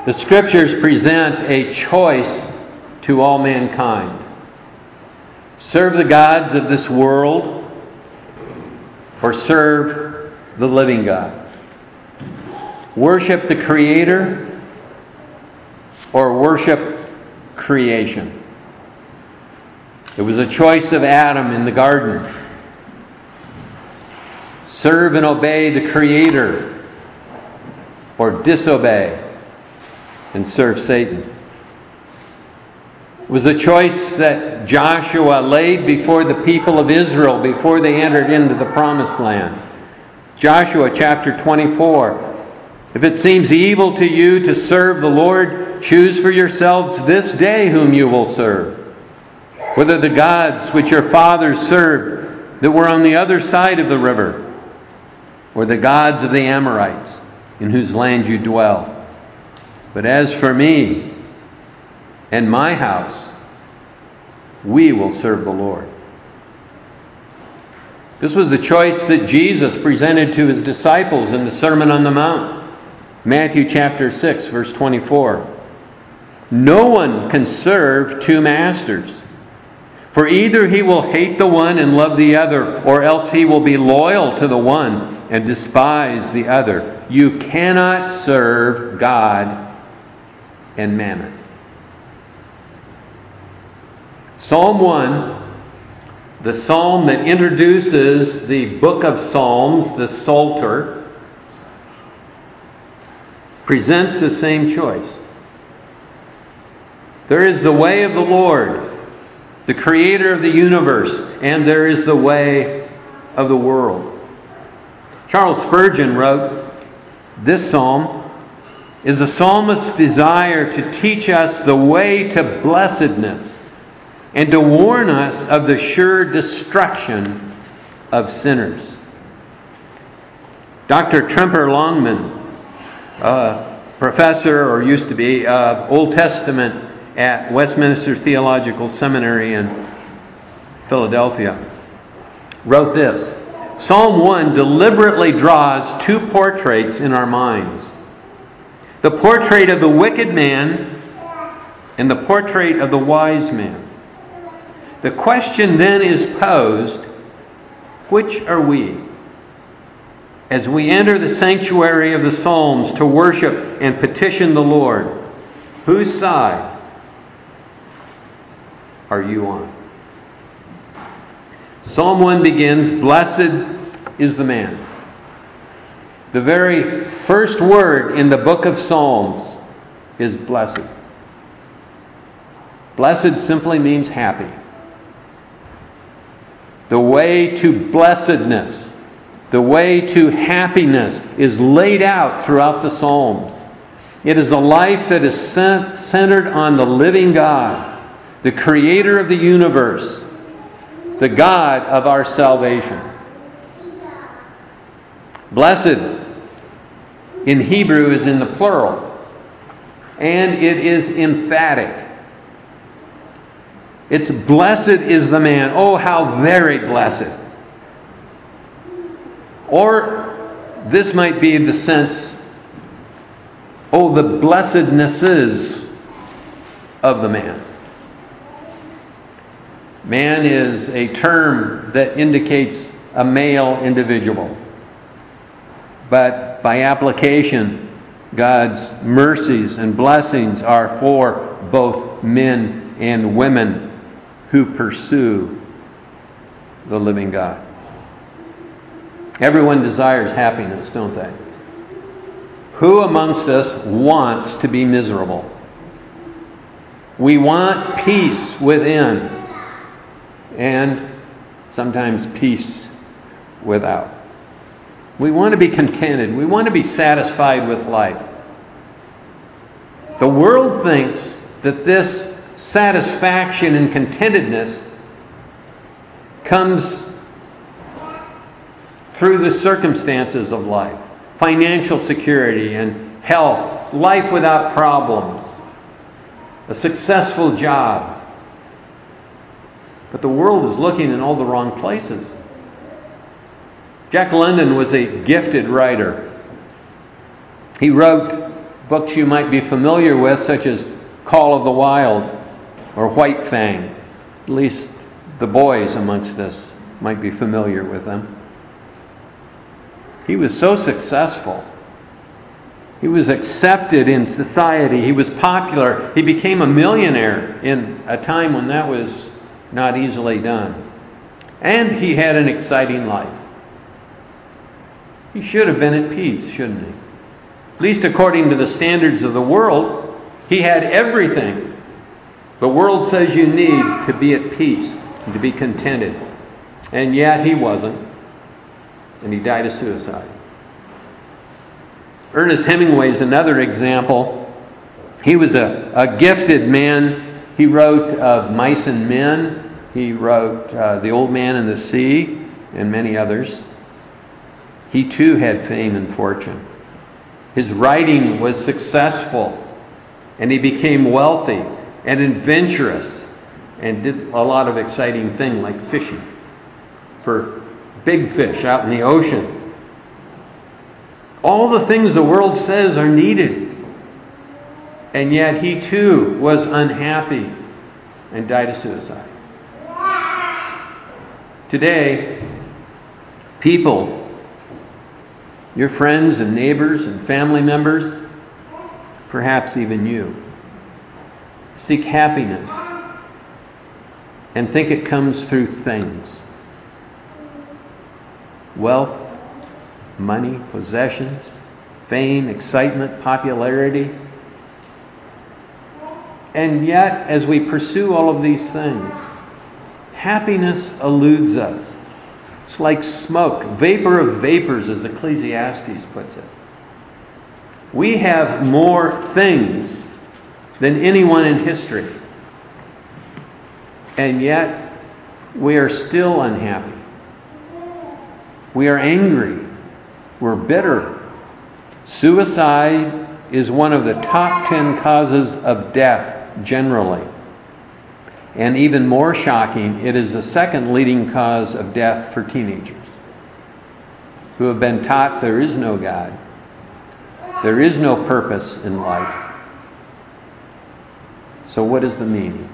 The Scriptures present a choice to all mankind. Serve the gods of this world or serve the living God. Worship the Creator or worship creation. It was a choice of Adam in the garden. Serve and obey the Creator or disobey and serve Satan. It was a choice that Joshua laid before the people of Israel before they entered into the promised land. Joshua chapter 24. If it seems evil to you to serve the Lord, choose for yourselves this day whom you will serve. Whether the gods which your fathers served that were on the other side of the river, or the gods of the Amorites in whose land you dwell. But as for me and my house, we will serve the Lord. This was the choice that Jesus presented to His disciples in the Sermon on the Mount. Matthew chapter 6, verse 24. No one can serve two masters, for either he will hate the one and love the other, or else he will be loyal to the one and despise the other. You cannot serve God and mammon. Psalm 1, the psalm that introduces the book of Psalms, the Psalter, presents the same choice. There is the way of the Lord, the Creator of the universe, and there is the way of the world. Charles Spurgeon wrote, this psalm is a psalmist's desire to teach us the way to blessedness and to warn us of the sure destruction of sinners. Dr. Tremper Longman, professor, or used to be, of Old Testament at Westminster Theological Seminary in Philadelphia, wrote this. Psalm 1 deliberately draws two portraits in our minds. The portrait of the wicked man and the portrait of the wise man. The question then is posed, which are we? As we enter the sanctuary of the Psalms to worship and petition the Lord, whose side are you on? Psalm 1 begins, blessed is the man. The very first word in the book of Psalms is blessed. Blessed simply means happy. The way to blessedness, the way to happiness is laid out throughout the Psalms. It is a life that is centered on the living God, the Creator of the universe, the God of our salvation. Blessed in Hebrew is in the plural, and it is emphatic. It's blessed is the man. Oh, how very blessed. Or this might be the sense, oh, the blessednesses of the man. Man is a term that indicates a male individual. But by application, God's mercies and blessings are for both men and women who pursue the living God. Everyone desires happiness, don't they? Who amongst us wants to be miserable? We want peace within, and sometimes peace without. We want to be contented. We want to be satisfied with life. The world thinks that this satisfaction and contentedness comes through the circumstances of life. Financial security and health, life without problems, a successful job. But the world is looking in all the wrong places. Jack London was a gifted writer. He wrote books you might be familiar with, such as Call of the Wild or White Fang. At least the boys amongst us might be familiar with them. He was so successful. He was accepted in society. He was popular. He became a millionaire in a time when that was not easily done. And he had an exciting life. He should have been at peace, shouldn't he? At least according to the standards of the world, he had everything the world says you need to be at peace and to be contented. And yet he wasn't. And he died of suicide. Ernest Hemingway is another example. He was a gifted man. He wrote of Mice and Men. He wrote The Old Man and the Sea and many others. He too had fame and fortune. His writing was successful, and he became wealthy and adventurous and did a lot of exciting things like fishing for big fish out in the ocean. All the things the world says are needed. And yet he too was unhappy and died of suicide. Today, people, your friends and neighbors and family members, perhaps even you, seek happiness and think it comes through things. Wealth, money, possessions, fame, excitement, popularity. And yet, as we pursue all of these things, happiness eludes us. It's like smoke, vapor of vapors, as Ecclesiastes puts it. We have more things than anyone in history. And yet, we are still unhappy. We are angry. We're bitter. Suicide is one of the top 10 causes of death generally. And even more shocking, it is the second leading cause of death for teenagers who have been taught there is no God. There is no purpose in life. So what is the meaning?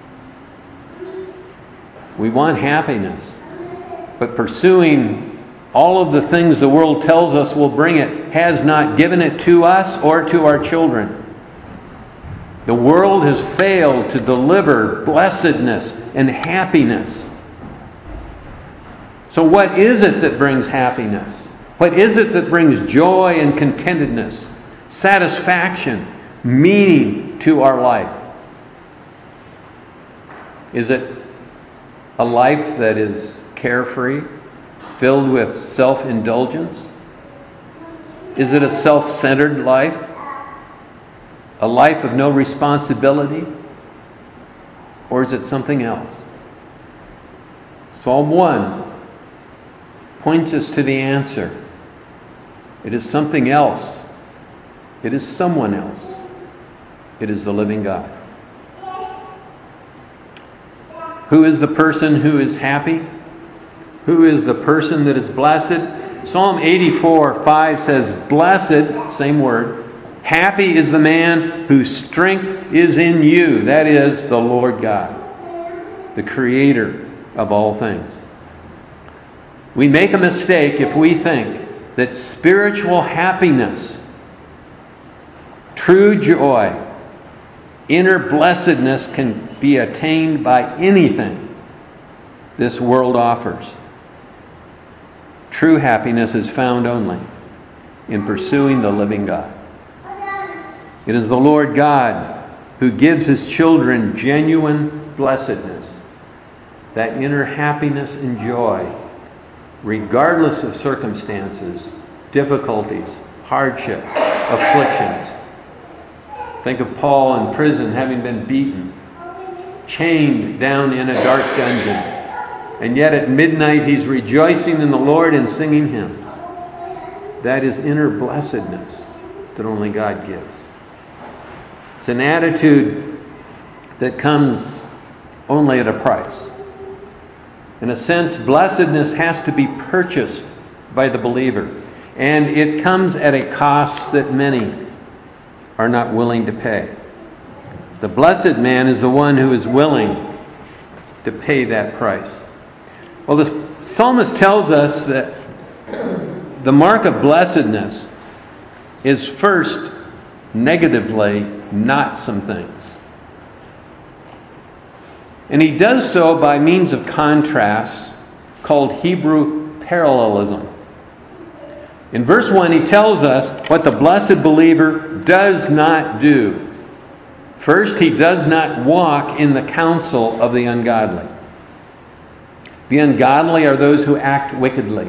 We want happiness, but pursuing all of the things the world tells us will bring it has not given it to us or to our children. The world has failed to deliver blessedness and happiness. So what is it that brings happiness? What is it that brings joy and contentedness, satisfaction, meaning to our life? Is it a life that is carefree, filled with self-indulgence? Is it a self-centered life? A life of no responsibility? Or is it something else? Psalm 1 points us to the answer. It is something else. It is someone else. It is the living God. Who is the person who is happy? Who is the person that is blessed? Psalm 84:5 says, "Blessed," same word, "happy is the man whose strength is in you." That is the Lord God, the Creator of all things. We make a mistake if we think that spiritual happiness, true joy, inner blessedness can be attained by anything this world offers. True happiness is found only in pursuing the living God. It is the Lord God who gives His children genuine blessedness, that inner happiness and joy, regardless of circumstances, difficulties, hardships, afflictions. Think of Paul in prison, having been beaten, chained down in a dark dungeon. And yet at midnight he's rejoicing in the Lord and singing hymns. That is inner blessedness that only God gives. It's an attitude that comes only at a price. In a sense, blessedness has to be purchased by the believer. And it comes at a cost that many are not willing to pay. The blessed man is the one who is willing to pay that price. Well, the psalmist tells us that the mark of blessedness is first, negatively, not some things. And he does so by means of contrasts called Hebrew parallelism. In verse 1, he tells us what the blessed believer does not do. First, he does not walk in the counsel of the ungodly. The ungodly are those who act wickedly,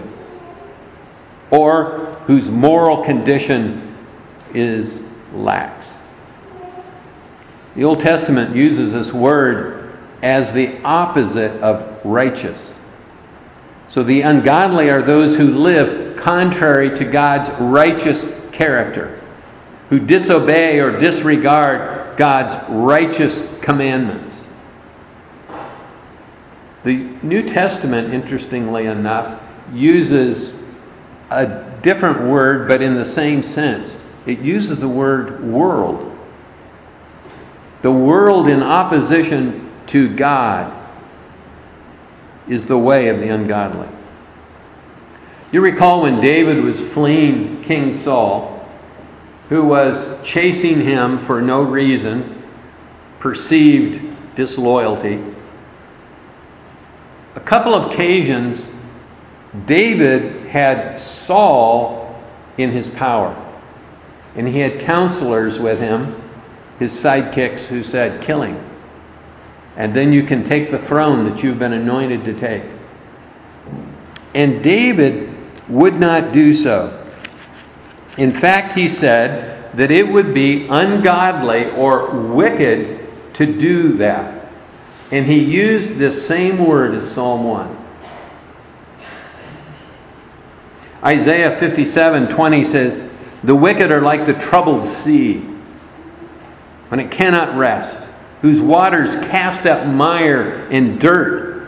or whose moral condition is lax. The Old Testament uses this word as the opposite of righteous. So the ungodly are those who live contrary to God's righteous character, who disobey or disregard God's righteous commandments. The New Testament, interestingly enough, uses a different word, but in the same sense. It uses the word world. The world in opposition to God is the way of the ungodly. You recall when David was fleeing King Saul, who was chasing him for no reason, perceived disloyalty. A couple of occasions, David had Saul in his power. And he had counselors with him, his sidekicks, who said, "Kill him. And then you can take the throne that you've been anointed to take." And David would not do so. In fact, he said that it would be ungodly or wicked to do that. And he used this same word as Psalm 1. Isaiah 57:20 says, "The wicked are like the troubled sea, when it cannot rest, whose waters cast up mire and dirt."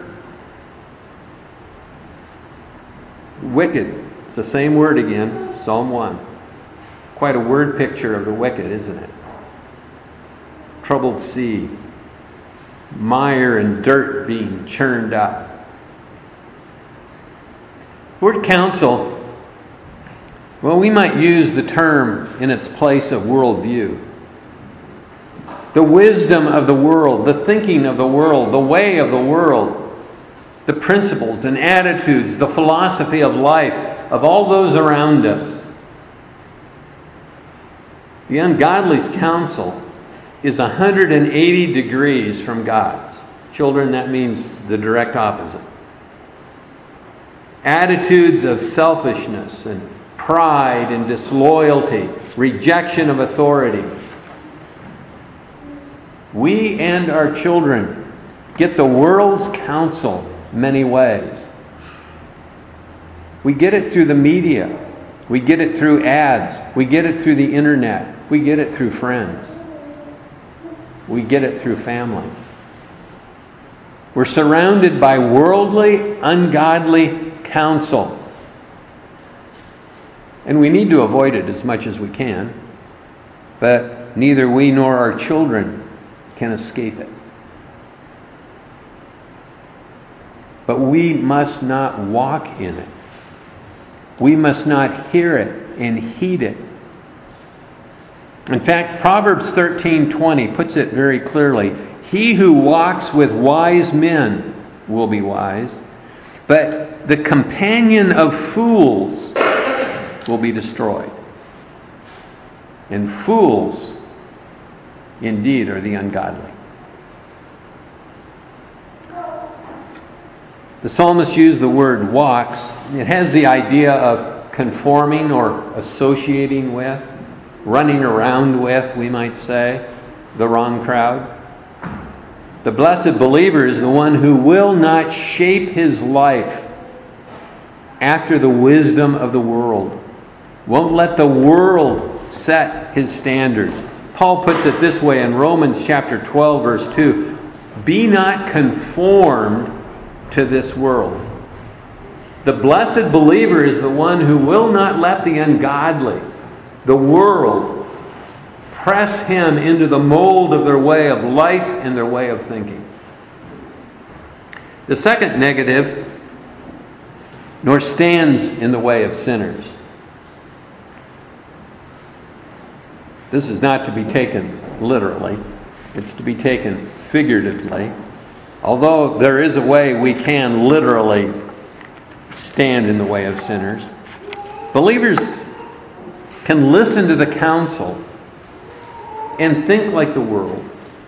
Wicked. It's the same word again, Psalm 1. Quite a word picture of the wicked, isn't it? Troubled sea. Mire and dirt being churned up. Word counsel, well, we might use the term in its place of worldview. The wisdom of the world, the thinking of the world, the way of the world, the principles and attitudes, the philosophy of life, of all those around us. The ungodly's counsel is 180 degrees from God's. Children, that means the direct opposite. Attitudes of selfishness and pride and disloyalty, rejection of authority. We and our children get the world's counsel many ways. We get it through the media. We get it through ads. We get it through the internet. We get it through friends. We get it through family. We're surrounded by worldly, ungodly counsel. And we need to avoid it as much as we can. But neither we nor our children can escape it. But we must not walk in it. We must not hear it and heed it. In fact, Proverbs 13:20 puts it very clearly. He who walks with wise men will be wise, but the companion of fools will be destroyed. And fools indeed are the ungodly. The psalmist used the word walks. It has the idea of conforming or associating with, running around with, we might say, the wrong crowd. The blessed believer is the one who will not shape his life after the wisdom of the world. Won't let the world set his standards. Paul puts it this way in Romans chapter 12, verse 2. Be not conformed to this world. The blessed believer is the one who will not let the ungodly, the world, press him into the mold of their way of life and their way of thinking. The second negative, nor stands in the way of sinners. This is not to be taken literally. It's to be taken figuratively. Although there is a way we can literally stand in the way of sinners, believers can listen to the counsel and think like the world.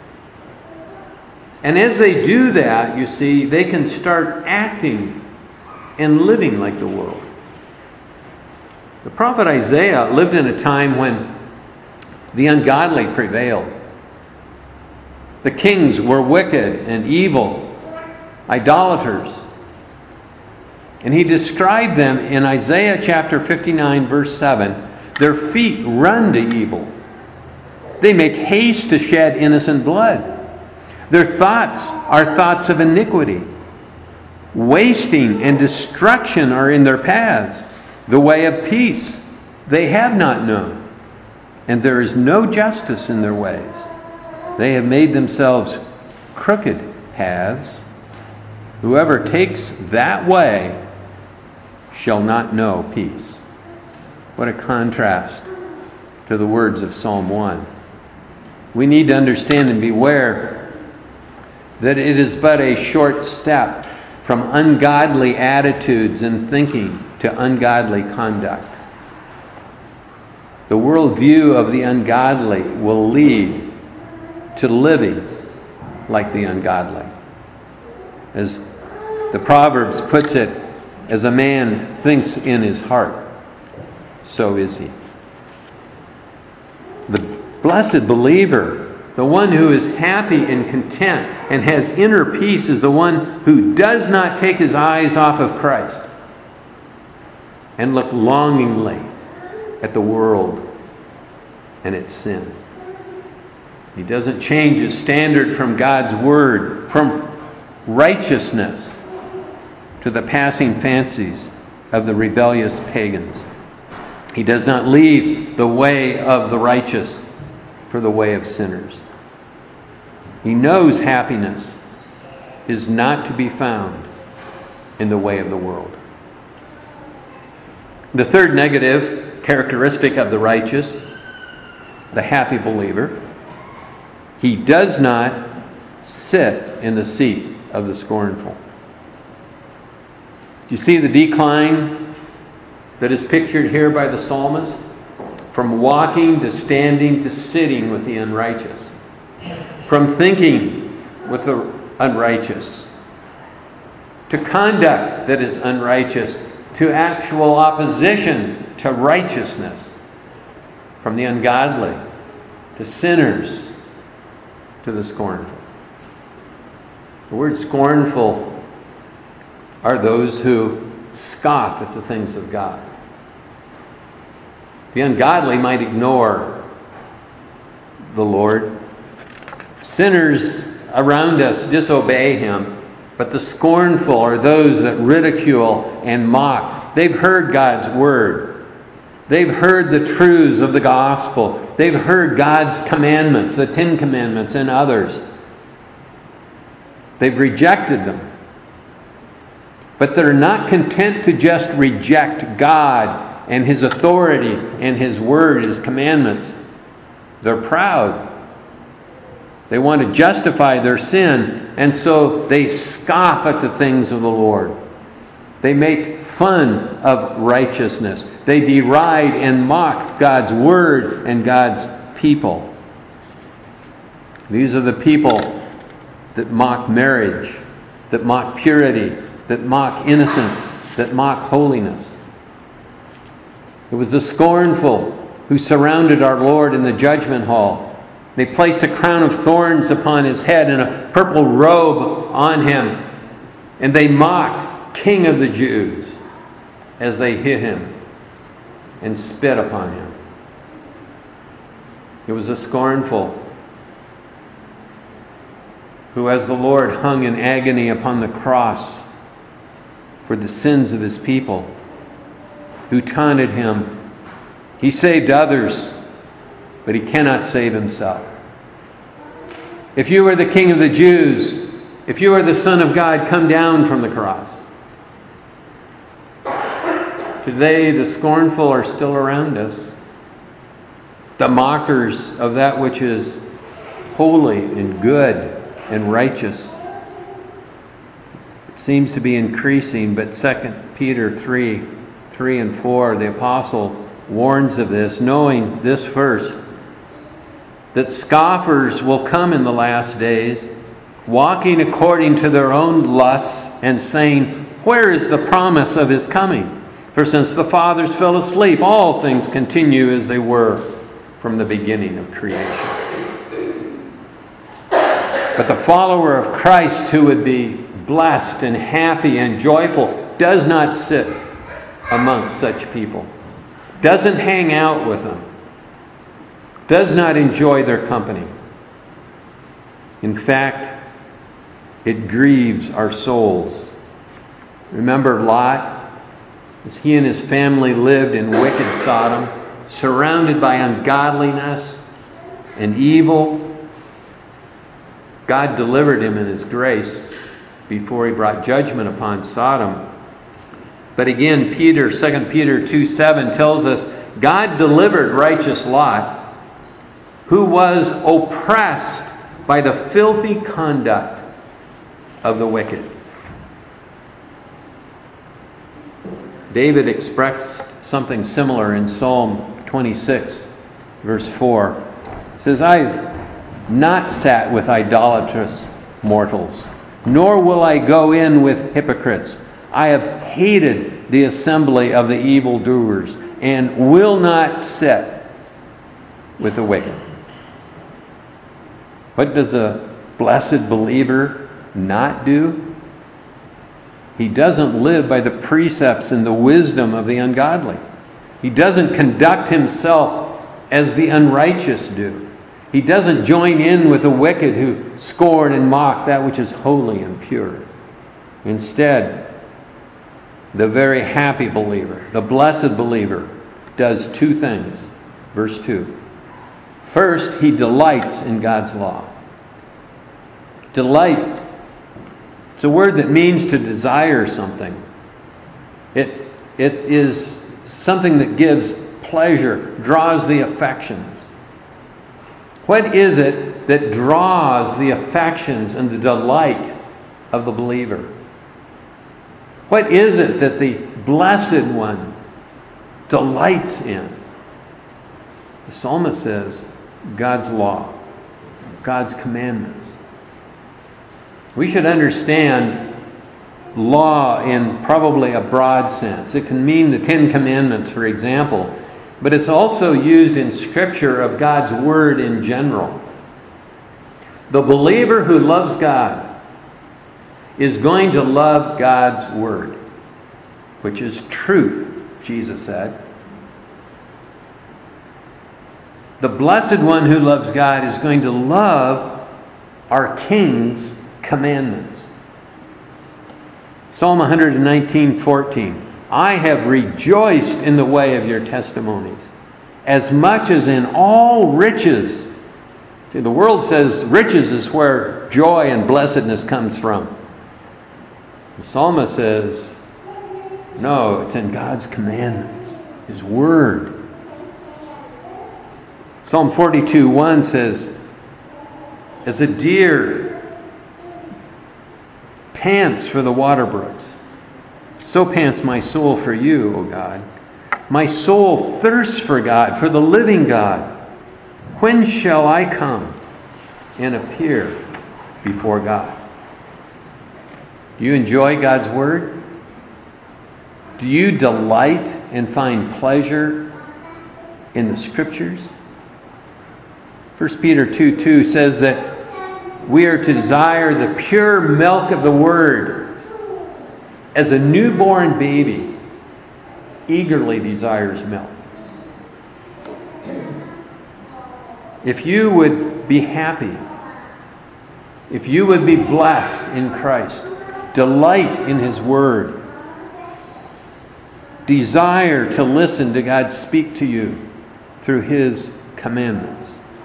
And as they do that, you see, they can start acting and living like the world. The prophet Isaiah lived in a time when the ungodly prevailed. The kings were wicked and evil, idolaters. And he described them in Isaiah chapter 59, verse 7. Their feet run to evil. They make haste to shed innocent blood. Their thoughts are thoughts of iniquity. Wasting and destruction are in their paths. The way of peace they have not known. And there is no justice in their ways. They have made themselves crooked paths. Whoever takes that way shall not know peace. What a contrast to the words of Psalm 1. We need to understand and beware that it is but a short step from ungodly attitudes and thinking to ungodly conduct. The worldview of the ungodly will lead to living like the ungodly. As the Proverbs puts it, as a man thinks in his heart, so is he. The blessed believer, the one who is happy and content and has inner peace, is the one who does not take his eyes off of Christ and look longingly at the world and its sin. He doesn't change his standard from God's Word, from righteousness, to the passing fancies of the rebellious pagans. He does not leave the way of the righteous for the way of sinners. He knows happiness is not to be found in the way of the world. The third negative characteristic of the righteous, the happy believer, he does not sit in the seat of the scornful. You see the decline that is pictured here by the psalmist? From walking to standing to sitting with the unrighteous. From thinking with the unrighteous. To conduct that is unrighteous. To actual opposition to righteousness. From the ungodly to sinners to the scornful. The word scornful are those who scoff at the things of God. The ungodly might ignore the Lord. Sinners around us disobey Him. But the scornful are those that ridicule and mock. They've heard God's Word. They've heard the truths of the gospel. They've heard God's commandments, the 10 Commandments and others. They've rejected them. But they're not content to just reject God and His authority and His Word, His commandments. They're proud. They want to justify their sin, and so they scoff at the things of the Lord. They make fun of righteousness. They deride and mock God's Word and God's people. These are the people that mock marriage, that mock purity, that mock innocence, that mock holiness. It was the scornful who surrounded our Lord in the judgment hall. They placed a crown of thorns upon His head and a purple robe on Him. And they mocked King of the Jews as they hit Him and spit upon Him. It was the scornful who, as the Lord hung in agony upon the cross for the sins of His people, who taunted Him. He saved others, but he cannot save himself. If you are the King of the Jews, if you are the Son of God, come down from the cross. Today, the scornful are still around us. The mockers of that which is holy and good and righteous. It seems to be increasing, but 2 Peter 3 and 4, the apostle warns of this, knowing this first, that scoffers will come in the last days, walking according to their own lusts and saying, where is the promise of his coming? For since the fathers fell asleep, all things continue as they were from the beginning of creation. But the follower of Christ, who would be blessed and happy and joyful, does not sit amongst such people, doesn't hang out with them, does not enjoy their company. In fact, it grieves our souls. Remember Lot? As he and his family lived in wicked Sodom, surrounded by ungodliness and evil, God delivered him in His grace before He brought judgment upon Sodom. But again, 2 Peter 2:7 tells us God delivered righteous Lot, who was oppressed by the filthy conduct of the wicked. David expressed something similar in Psalm 26, verse 4. It says, I have not sat with idolatrous mortals, nor will I go in with hypocrites. I have hated the assembly of the evildoers, and will not sit with the wicked. What does a blessed believer not do? He doesn't live by the precepts and the wisdom of the ungodly. He doesn't conduct himself as the unrighteous do. He doesn't join in with the wicked who scorn and mock that which is holy and pure. Instead, the very happy believer, the blessed believer, does two things. Verse 2. First, he delights in God's law. Delight. It's a word that means to desire something. It is something that gives pleasure, draws the affections. What is it that draws the affections and the delight of the believer? What is it that the Blessed One delights in? The psalmist says, God's law, God's commandments. We should understand law in probably a broad sense. It can mean the Ten Commandments, for example, but it's also used in Scripture of God's Word in general. The believer who loves God is going to love God's Word, which is truth, Jesus said. The Blessed One who loves God is going to love our King's commandments. Psalm 119:14. I have rejoiced in the way of your testimonies, as much as in all riches. See, the world says riches is where joy and blessedness comes from. The psalmist says, no, it's in God's commandments, His Word. Psalm 42:1 says, as a deer pants for the water brooks, so pants my soul for you, O God. My soul thirsts for God, for the living God. When shall I come and appear before God? Do you enjoy God's Word? Do you delight and find pleasure in the Scriptures? 1 Peter 2:2 says that we are to desire the pure milk of the Word, as a newborn baby eagerly desires milk. If you would be happy, if you would be blessed in Christ, delight in His Word, desire to listen to God speak to you through His commandments.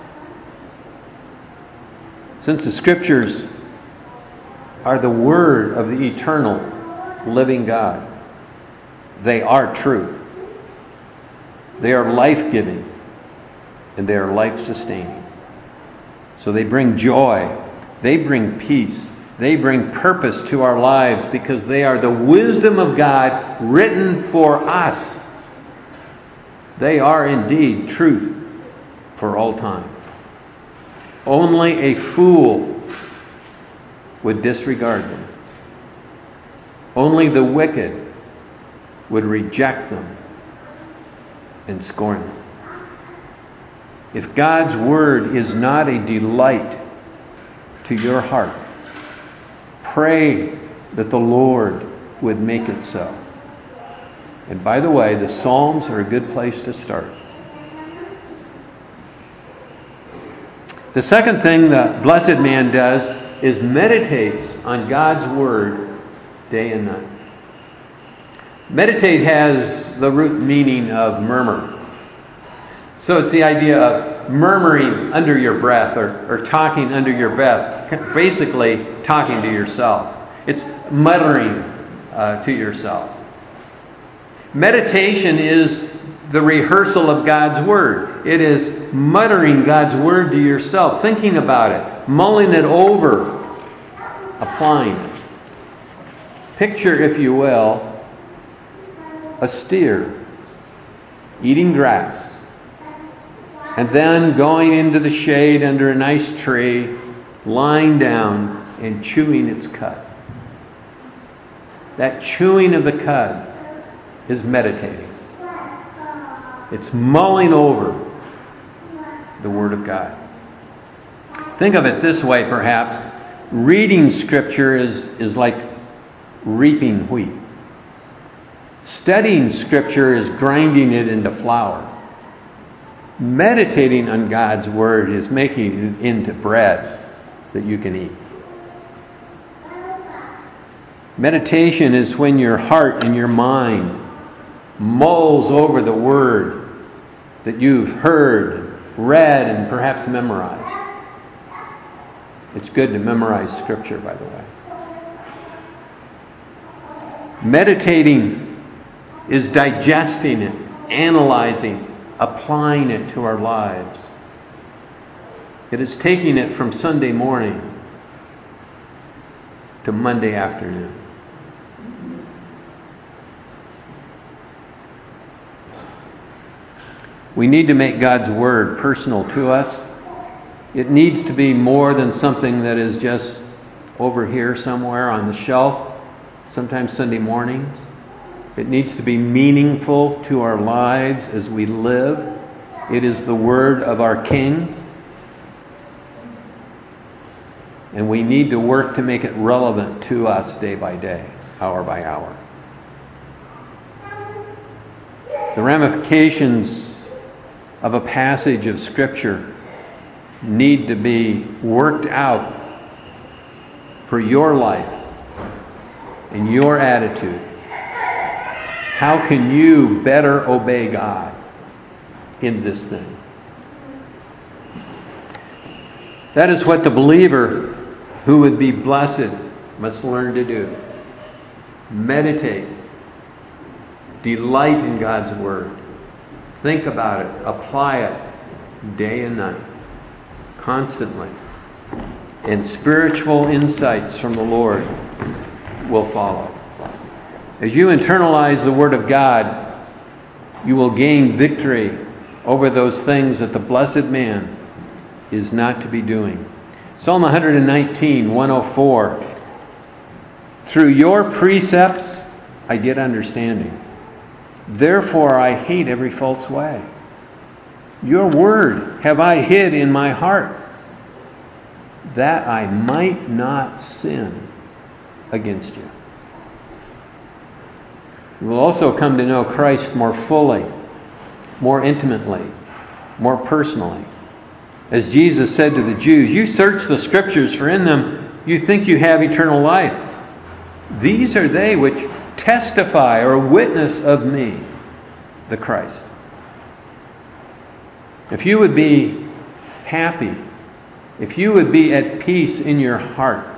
Since the Scriptures are the Word of the eternal, living God, they are truth. They are life-giving, and they are life-sustaining. So they bring joy, they bring peace, they bring purpose to our lives because they are the wisdom of God written for us. They are indeed truth for all time. Only a fool would disregard them. Only the wicked would reject them and scorn them. If God's Word is not a delight to your heart, pray that the Lord would make it so. And by the way, the Psalms are a good place to start. The second thing the blessed man does is meditates on God's Word day and night. Meditate has the root meaning of murmur. So it's the idea of murmuring under your breath or talking under your breath, basically talking to yourself. It's muttering to yourself. Meditation is the rehearsal of God's Word. It is muttering God's Word to yourself, thinking about it, mulling it over, applying it. Picture, if you will, a steer eating grass and then going into the shade under a nice tree, lying down and chewing its cud. That chewing of the cud is meditating. It's mulling over the Word of God. Think of it this way, perhaps. Reading Scripture is like reaping wheat. Studying Scripture is grinding it into flour. Meditating on God's Word is making it into bread that you can eat. Meditation is when your heart and your mind mulls over the Word that you've heard, read, and perhaps memorized. It's good to memorize Scripture, by the way. Meditating is digesting it, analyzing, applying it to our lives. It is taking it from Sunday morning to Monday afternoon. We need to make God's Word personal to us. It needs to be more than something that is just over here somewhere on the shelf, sometimes Sunday mornings. It needs to be meaningful to our lives as we live. It is the Word of our King. And we need to work to make it relevant to us day by day, hour by hour. The ramifications of a passage of Scripture need to be worked out for your life and your attitude. How can you better obey God in this thing? That is what the believer who would be blessed must learn to do. Meditate. Delight in God's Word. Think about it. Apply it day and night. Constantly. And spiritual insights from the Lord will follow. As you internalize the Word of God, you will gain victory over those things that the blessed man is not to be doing. Psalm 119, 104. Through your precepts I get understanding. Therefore I hate every false way. Your word have I hid in my heart, that I might not sin against you. You will also come to know Christ more fully, more intimately, more personally. As Jesus said to the Jews, you search the Scriptures, for in them you think you have eternal life. These are they which testify or witness of me, the Christ. if you would be happy, if you would be at peace in your heart,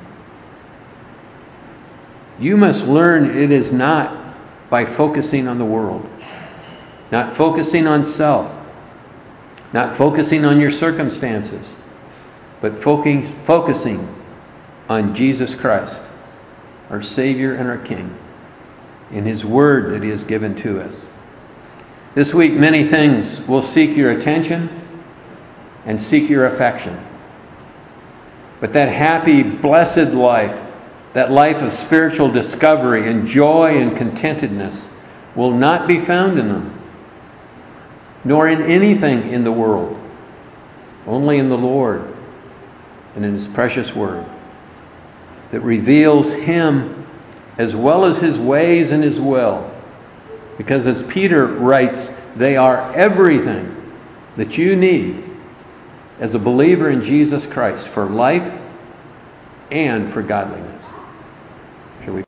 you must learn it is not by focusing on the world, not focusing on self, not focusing on your circumstances, but focusing on Jesus Christ, our Savior and our King, in His Word that He has given to us. This week, many things will seek your attention and seek your affection. But that happy, blessed life, that life of spiritual discovery and joy and contentedness, will not be found in them, nor in anything in the world, only in the Lord and in His precious Word that reveals Him as well as His ways and His will. Because as Peter writes, they are everything that you need as a believer in Jesus Christ for life and for godliness.